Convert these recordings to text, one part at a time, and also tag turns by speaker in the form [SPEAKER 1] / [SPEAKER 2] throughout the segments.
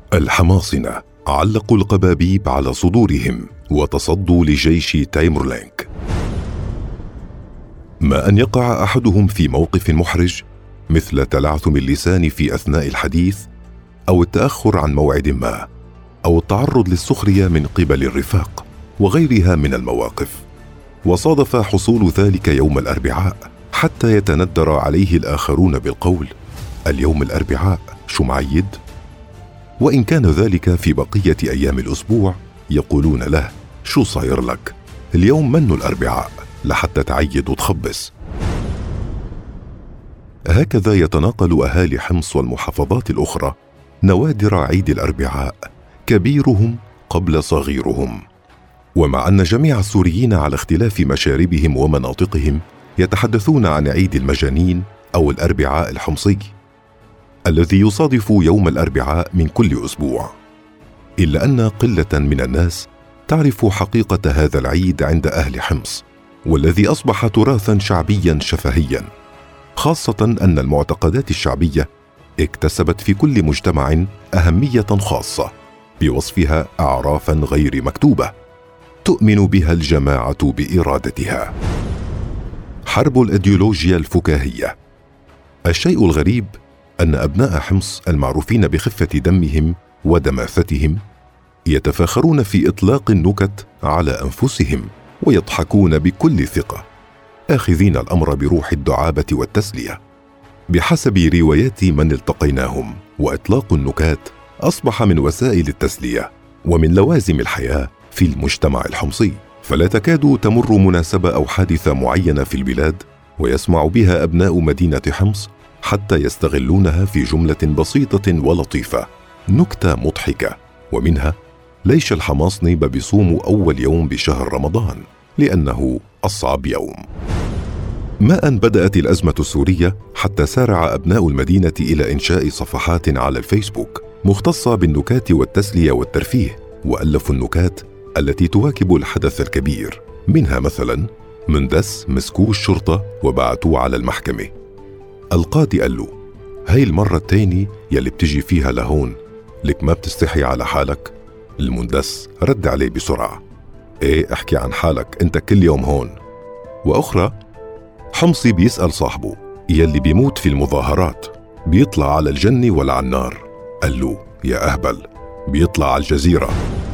[SPEAKER 1] الحماصنة علقوا القبابيب على صدورهم وتصدوا لجيش تايمورلينك. ما أن يقع أحدهم في موقف محرج مثل تلعثم اللسان في أثناء الحديث، أو التأخر عن موعد ما، أو التعرض للسخرية من قبل الرفاق، وغيرها من المواقف. وصادف حصول ذلك يوم الأربعاء حتى يتندر عليه الآخرون بالقول: اليوم الأربعاء شو معيد؟ وإن كان ذلك في بقية أيام الأسبوع يقولون له: شو صاير لك؟ اليوم منه الأربعاء لحتى تعيد وتخبص. هكذا يتناقل أهالي حمص والمحافظات الأخرى نوادر عيد الأربعاء، كبيرهم قبل صغيرهم. ومع أن جميع السوريين على اختلاف مشاربهم ومناطقهم يتحدثون عن عيد المجانين أو الأربعاء الحمصي الذي يصادف يوم الأربعاء من كل أسبوع، إلا أن قلة من الناس تعرف حقيقة هذا العيد عند أهل حمص، والذي أصبح تراثا شعبيا شفهيا، خاصة أن المعتقدات الشعبية اكتسبت في كل مجتمع أهمية خاصة بوصفها أعرافا غير مكتوبة تؤمن بها الجماعة بإرادتها. حرب الأيديولوجيا الفكاهية. الشيء الغريب أن أبناء حمص المعروفين بخفة دمهم ودماثتهم يتفاخرون في إطلاق النكت على أنفسهم ويضحكون بكل ثقة، آخذين الأمر بروح الدعابة والتسلية. بحسب روايات من التقيناهم، وإطلاق النكات أصبح من وسائل التسلية ومن لوازم الحياة في المجتمع الحمصي، فلا تكاد تمر مناسبة أو حادثة معينة في البلاد ويسمع بها أبناء مدينة حمص حتى يستغلونها في جملة بسيطة ولطيفة، نكتة مضحكة، ومنها: ليش الحماصنة بيصوموا أول يوم بشهر رمضان لأنه أصعب يوم. ما أن بدأت الأزمة السورية حتى سارع أبناء المدينة إلى إنشاء صفحات على الفيسبوك مختصة بالنكات والتسلية والترفيه، وألفوا النكات التي تواكب الحدث الكبير، منها مثلا: مندس مسكوه الشرطة وبعتوه على المحكمة، القاضي قال له: هاي المرة التاني يلي بتجي فيها لهون، لك ما بتستحي على حالك؟ المندس رد عليه بسرعة: ايه احكي عن حالك، انت كل يوم هون. وأخرى: حمصي بيسأل صاحبه يلي بيموت في المظاهرات بيطلع على الجنة ولا على النار؟ قال له: يا أهبل، بيطلع على الجزيرة.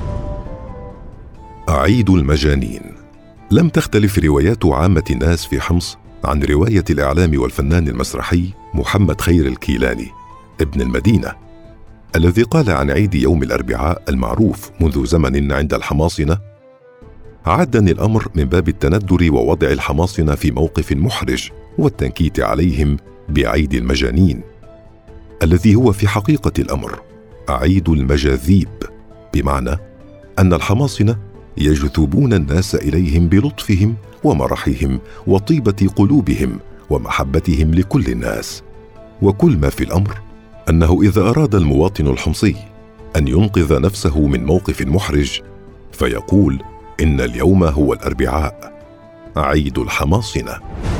[SPEAKER 1] عيد المجانين. لم تختلف روايات عامة الناس في حمص عن رواية الإعلام والفنان المسرحي محمد خير الكيلاني ابن المدينة، الذي قال عن عيد يوم الأربعاء المعروف منذ زمن عند الحماصنة: عدني الأمر من باب التندر ووضع الحماصنة في موقف محرج والتنكيت عليهم بعيد المجانين، الذي هو في حقيقة الأمر عيد المجاذيب، بمعنى أن الحماصنة يجذبون الناس إليهم بلطفهم ومرحهم وطيبة قلوبهم ومحبتهم لكل الناس. وكل ما في الأمر أنه إذا أراد المواطن الحمصي أن ينقذ نفسه من موقف محرج فيقول: إن اليوم هو الأربعاء، عيد الحماصنة.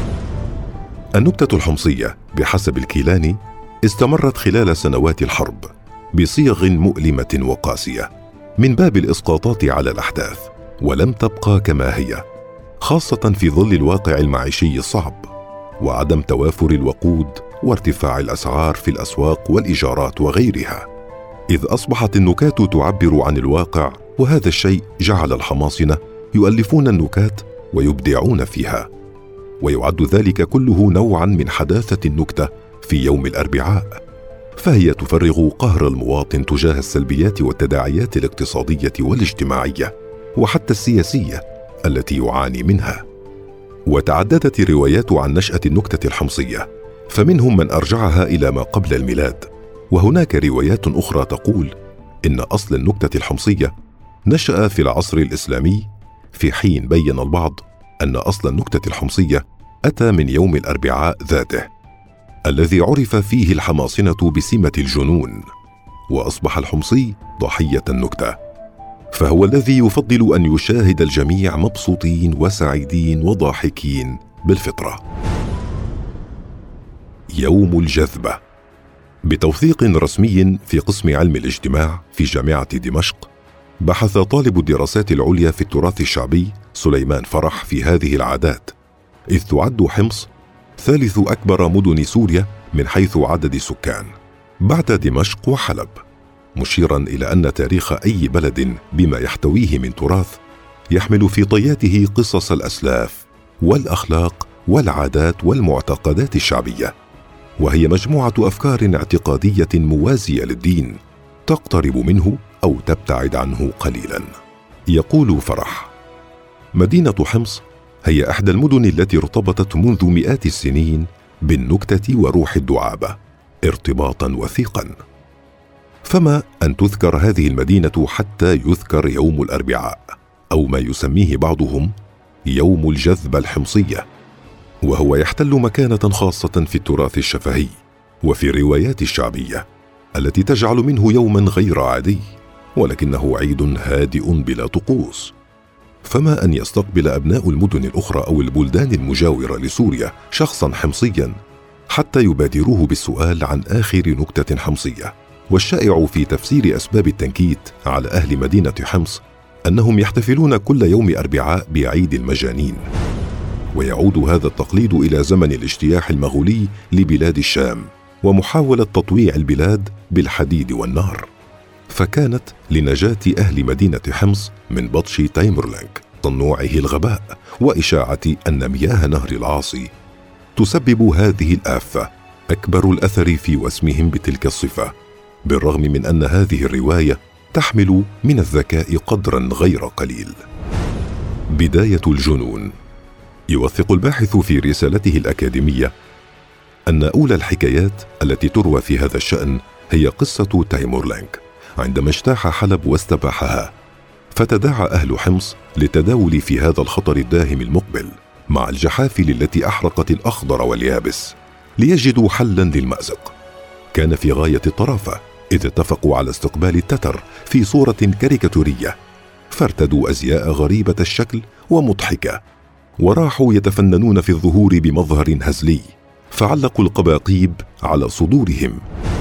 [SPEAKER 1] النكتة الحمصية بحسب الكيلاني استمرت خلال سنوات الحرب بصيغ مؤلمة وقاسية من باب الإسقاطات على الأحداث، ولم تبقى كما هي، خاصة في ظل الواقع المعيشي الصعب وعدم توافر الوقود وارتفاع الأسعار في الأسواق والإيجارات وغيرها، إذ أصبحت النكات تعبر عن الواقع، وهذا الشيء جعل الحماصنة يؤلفون النكات ويبدعون فيها، ويعد ذلك كله نوعا من حداثة النكتة في يوم الأربعاء، فهي تفرغ قهر المواطن تجاه السلبيات والتداعيات الاقتصادية والاجتماعية وحتى السياسية التي يعاني منها. وتعددت الروايات عن نشأة النكتة الحمصية، فمنهم من أرجعها إلى ما قبل الميلاد، وهناك روايات أخرى تقول إن أصل النكتة الحمصية نشأ في العصر الإسلامي، في حين بين البعض أن أصل النكتة الحمصية أتى من يوم الأربعاء ذاته، الذي عرف فيه الحماصنة بسمة الجنون، وأصبح الحمصي ضحية النكتة، فهو الذي يفضل أن يشاهد الجميع مبسوطين وسعيدين وضاحكين بالفطرة. يوم الجذبة. بتوثيق رسمي في قسم علم الاجتماع في جامعة دمشق، بحث طالب الدراسات العليا في التراث الشعبي سليمان فرح في هذه العادات، إذ تعد حمص ثالث أكبر مدن سوريا من حيث عدد السكان بعد دمشق وحلب، مشيرا إلى أن تاريخ أي بلد بما يحتويه من تراث يحمل في طياته قصص الأسلاف والأخلاق والعادات والمعتقدات الشعبية، وهي مجموعة أفكار اعتقادية موازية للدين تقترب منه أو تبتعد عنه قليلا. يقول فرح: مدينة حمص هي إحدى المدن التي ارتبطت منذ مئات السنين بالنكتة وروح الدعابة ارتباطا وثيقا، فما أن تذكر هذه المدينة حتى يذكر يوم الأربعاء، أو ما يسميه بعضهم يوم الجذبة الحمصية، وهو يحتل مكانة خاصة في التراث الشفهي وفي الروايات الشعبية التي تجعل منه يوما غير عادي، ولكنه عيد هادئ بلا طقوس. فما أن يستقبل أبناء المدن الأخرى أو البلدان المجاورة لسوريا شخصا حمصيا حتى يبادروه بالسؤال عن آخر نكتة حمصية. والشائع في تفسير أسباب التنكيت على أهل مدينة حمص أنهم يحتفلون كل يوم أربعاء بعيد المجانين، ويعود هذا التقليد إلى زمن الاجتياح المغولي لبلاد الشام ومحاولة تطويع البلاد بالحديد والنار، فكانت لنجاة أهل مدينة حمص من بطش تايمورلانك صنوعه الغباء وإشاعة أن مياه نهر العاصي تسبب هذه الآفة أكبر الأثر في وسمهم بتلك الصفة، بالرغم من أن هذه الرواية تحمل من الذكاء قدرا غير قليل. بداية الجنون. يوثق الباحث في رسالته الأكاديمية أن أولى الحكايات التي تروى في هذا الشأن هي قصة تايمورلانك عندما اجتاح حلب واستباحها، فتداعى أهل حمص للتداول في هذا الخطر الداهم المقبل مع الجحافل التي أحرقت الأخضر واليابس ليجدوا حلا للمأزق. كان في غاية الطرافة إذ اتفقوا على استقبال التتر في صورة كاريكاتورية، فارتدوا أزياء غريبة الشكل ومضحكة، وراحوا يتفننون في الظهور بمظهر هزلي، فعلقوا القباقيب على صدورهم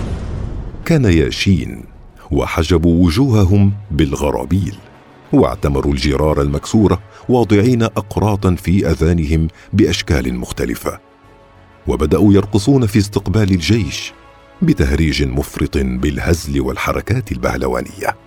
[SPEAKER 1] كان ياشين، وحجبوا وجوههم بالغرابيل، واعتمروا الجرار المكسورة واضعين أقراطا في أذانهم بأشكال مختلفة، وبدأوا يرقصون في استقبال الجيش بتهريج مفرط بالهزل والحركات البهلوانية.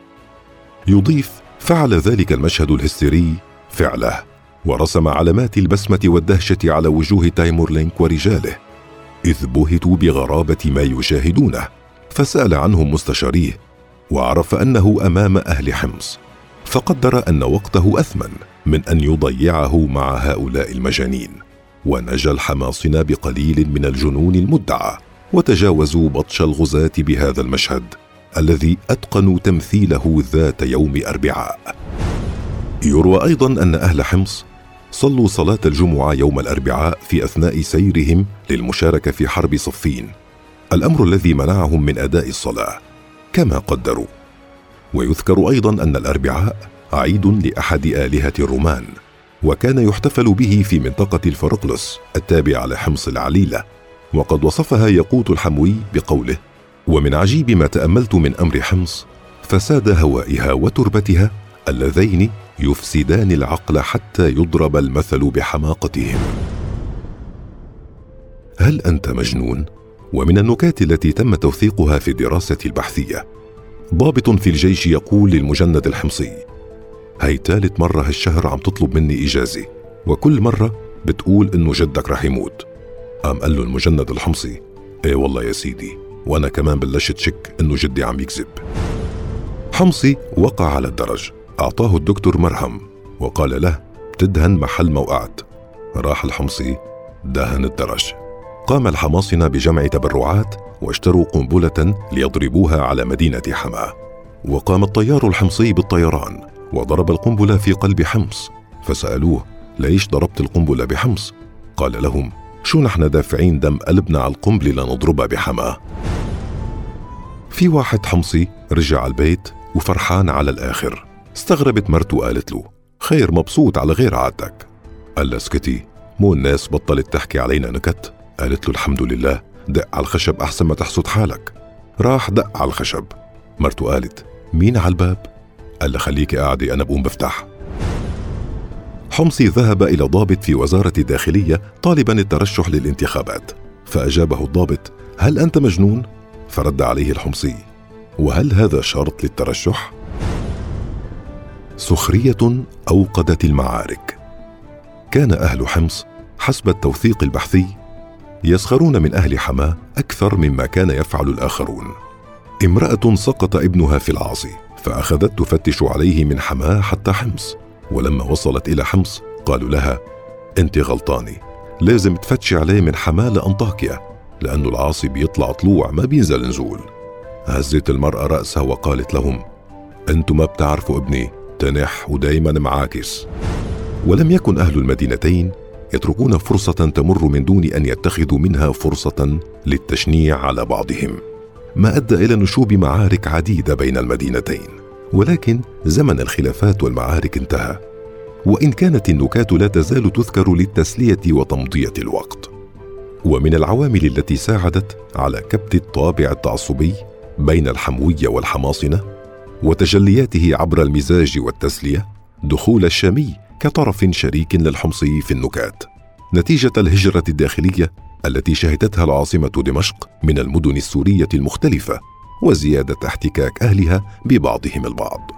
[SPEAKER 1] يضيف: فعل ذلك المشهد الهستيري فعله، ورسم علامات البسمة والدهشة على وجوه تايمورلانك ورجاله، إذ بهتوا بغرابة ما يشاهدونه، فسأل عنهم مستشاريه وعرف أنه أمام أهل حمص، فقدر أن وقته أثمن من أن يضيعه مع هؤلاء المجانين، ونجا الحماصنة بقليل من الجنون المدعى، وتجاوزوا بطش الغزاة بهذا المشهد الذي أتقنوا تمثيله ذات يوم أربعاء. يروى أيضا أن أهل حمص صلوا صلاة الجمعة يوم الأربعاء في أثناء سيرهم للمشاركة في حرب صفين، الأمر الذي منعهم من أداء الصلاة كما قدروا. ويذكر أيضا أن الأربعاء عيد لأحد آلهة الرومان، وكان يحتفل به في منطقة الفرقلس التابعة لحمص العليلة، وقد وصفها يقوت الحموي بقوله: ومن عجيب ما تأملت من أمر حمص فساد هوائها وتربتها اللذين يفسدان العقل حتى يضرب المثل بحماقتهم. هل أنت مجنون؟ ومن النكات التي تم توثيقها في الدراسة البحثية، ضابط في الجيش يقول للمجند الحمصي: هاي ثالث مرة هالشهر عم تطلب مني إجازة، وكل مرة بتقول إنه جدك رح يموت. قام قال له المجند الحمصي: ايه والله يا سيدي، وأنا كمان بلشت شك إنه جدي عم يكذب. حمصي وقع على الدرج، أعطاه الدكتور مرهم وقال له: بتدهن محل ما وقعت. راح الحمصي دهن الدرج. قام الحماصنة بجمع تبرعات واشتروا قنبلة ليضربوها على مدينة حماة، وقام الطيار الحمصي بالطيران وضرب القنبلة في قلب حمص، فسألوه: ليش ضربت القنبلة بحمص؟ قال لهم: شو نحن دافعين دم قلبنا على القنبلة لنضربها بحماة؟ في واحد حمصي رجع على البيت وفرحان على الآخر، استغربت مرته وقالت له: خير مبسوط على غير عادتك؟ قال لها: اسكتي، مو الناس بطلت تحكي علينا نكت؟ قالت له: الحمد لله، دق على الخشب أحسن ما تحسد حالك. راح دق على الخشب. مرته قالت: مين على الباب؟ قال لها: خليكي قاعدة أنا بقوم بفتح. حمصي ذهب إلى ضابط في وزارة الداخلية طالبا الترشح للانتخابات، فأجابه الضابط: هل أنت مجنون؟ فرد عليه الحمصي: وهل هذا شرط للترشح؟ سخرية أوقدت المعارك. كان أهل حمص حسب التوثيق البحثي يسخرون من أهل حماة أكثر مما كان يفعل الآخرون. امرأة سقط ابنها في العاصي فأخذت تفتش عليه من حماة حتى حمص، ولما وصلت إلى حمص قالوا لها: أنت غلطانة، لازم تفتشي عليه من حماة لأنطاكيا، لأنه العاصي بيطلع طلوع ما بينزل نزول. هزت المرأة رأسها وقالت لهم: أنتم ما بتعرفوا ابني، تنح ودايما معاكس. ولم يكن أهل المدينتين يتركون فرصة تمر من دون أن يتخذوا منها فرصة للتشنيع على بعضهم، ما أدى إلى نشوب معارك عديدة بين المدينتين. ولكن زمن الخلافات والمعارك انتهى، وإن كانت النكات لا تزال تذكر للتسلية وتمضية الوقت. ومن العوامل التي ساعدت على كبت الطابع التعصبي بين الحموية والحماصنة وتجلياته عبر المزاج والتسلية دخول الشامي كطرف شريك للحمصي في النكات، نتيجة الهجرة الداخلية التي شهدتها العاصمة دمشق من المدن السورية المختلفة، وزيادة احتكاك أهلها ببعضهم البعض.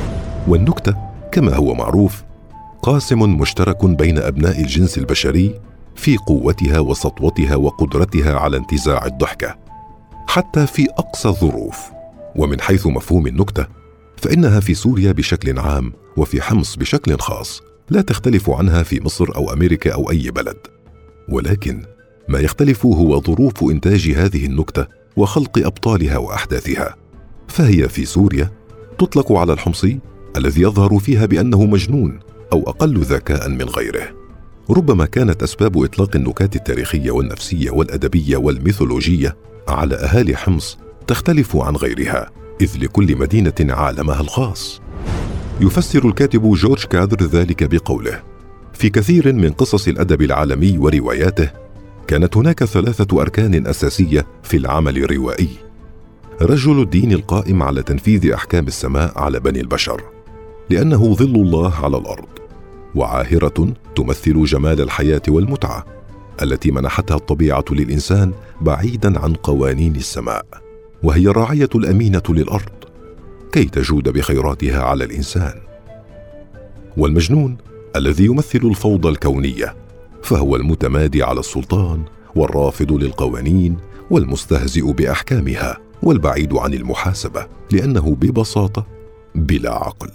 [SPEAKER 1] والنكتة كما هو معروف قاسم مشترك بين أبناء الجنس البشري في قوتها وسطوتها وقدرتها على انتزاع الضحكة حتى في أقصى الظروف. ومن حيث مفهوم النكتة فإنها في سوريا بشكل عام وفي حمص بشكل خاص لا تختلف عنها في مصر أو أمريكا أو أي بلد، ولكن ما يختلف هو ظروف إنتاج هذه النكتة وخلق أبطالها وأحداثها. فهي في سوريا تطلق على الحمصي الذي يظهر فيها بأنه مجنون أو أقل ذكاء من غيره. ربما كانت أسباب إطلاق النكات التاريخية والنفسية والأدبية والميثولوجية على أهالي حمص تختلف عن غيرها، إذ لكل مدينة عالمها الخاص. يفسر الكاتب جورج كادر ذلك بقوله: في كثير من قصص الأدب العالمي ورواياته كانت هناك 3 أركان أساسية في العمل الروائي: رجل الدين القائم على تنفيذ أحكام السماء على بني البشر لأنه ظل الله على الأرض، وعاهرة تمثل جمال الحياة والمتعة التي منحتها الطبيعة للإنسان بعيدا عن قوانين السماء، وهي الراعية الأمينة للأرض كي تجود بخيراتها على الإنسان. والمجنون الذي يمثل الفوضى الكونية، فهو المتمادي على السلطان والرافض للقوانين والمستهزئ بأحكامها والبعيد عن المحاسبة لأنه ببساطة بلا عقل.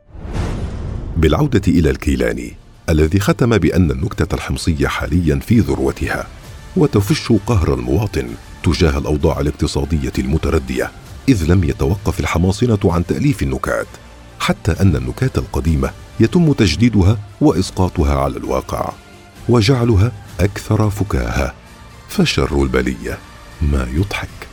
[SPEAKER 1] بالعودة إلى الكيلاني الذي ختم بأن النكتة الحمصية حاليا في ذروتها وتفش قهر المواطن تجاه الأوضاع الاقتصادية المتردية، إذ لم يتوقف الحماصنة عن تأليف النكات، حتى أن النكات القديمة يتم تجديدها وإسقاطها على الواقع وجعلها أكثر فكاهة، فشر البلية ما يضحك.